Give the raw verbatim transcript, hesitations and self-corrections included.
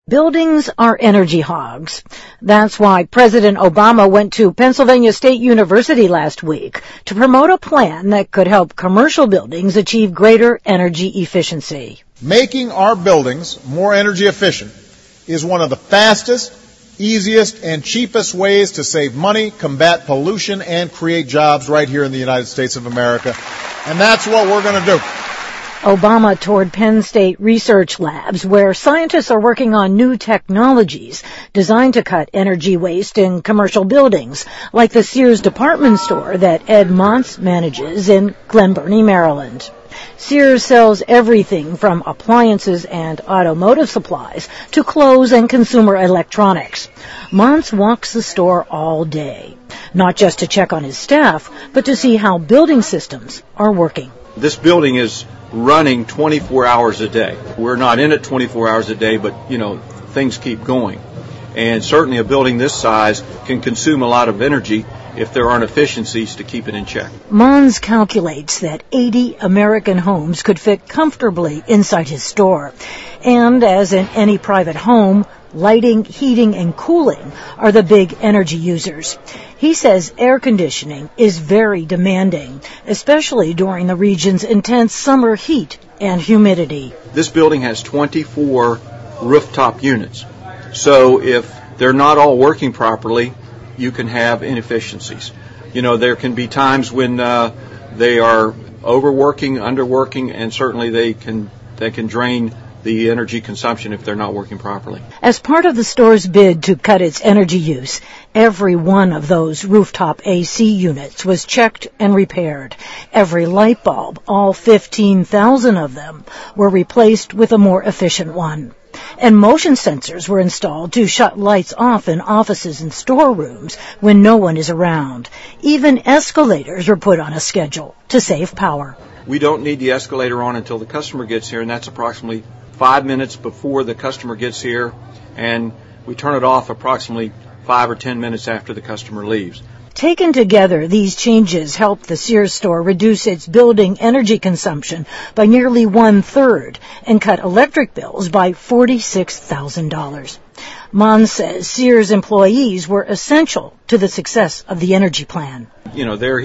Buildings are energy hogs. That's why President Obama went to Pennsylvania State University last week to promote a plan that could help commercial buildings achieve greater energy efficiency. Making our buildings more energy efficient is one of the fastest, easiest, and cheapest ways to save money, combat pollution, and create jobs right here in the United States of America. And that's what we're going to do. Obama toured Penn State research labs where scientists are working on new technologies designed to cut energy waste in commercial buildings, like the Sears department store that Ed Montz manages in Glen Burnie, Maryland. Sears sells everything from appliances and automotive supplies to clothes and consumer electronics. Montz walks the store all day, not just to check on his staff, but to see how building systems are working. This building is running twenty-four hours a day. We're not in it twenty-four hours a day, but, you know, things keep going. And certainly a building this size can consume a lot of energy if there aren't efficiencies to keep it in check. Montz calculates that eighty American homes could fit comfortably inside his store. And as in any private home, lighting, heating, and cooling are the big energy users. He says air conditioning is very demanding, especially during the region's intense summer heat and humidity. This building has twenty-four rooftop units. So if they're not all working properly, you can have inefficiencies. You know, there can be times when uh, they are overworking, underworking, and certainly they can they can drain the energy consumption if they're not working properly. As part of the store's bid to cut its energy use, every one of those rooftop A C units was checked and repaired. Every light bulb, all fifteen thousand of them, were replaced with a more efficient one. And motion sensors were installed to shut lights off in offices and storerooms when no one is around. Even escalators were put on a schedule to save power. We don't need the escalator on until the customer gets here, and that's approximately five minutes before the customer gets here, and we turn it off approximately five or ten minutes after the customer leaves. Taken together, these changes helped the Sears store reduce its building energy consumption by nearly one-third and cut electric bills by forty-six thousand dollars. Montz says Sears employees were essential to the success of the energy plan. You know, they're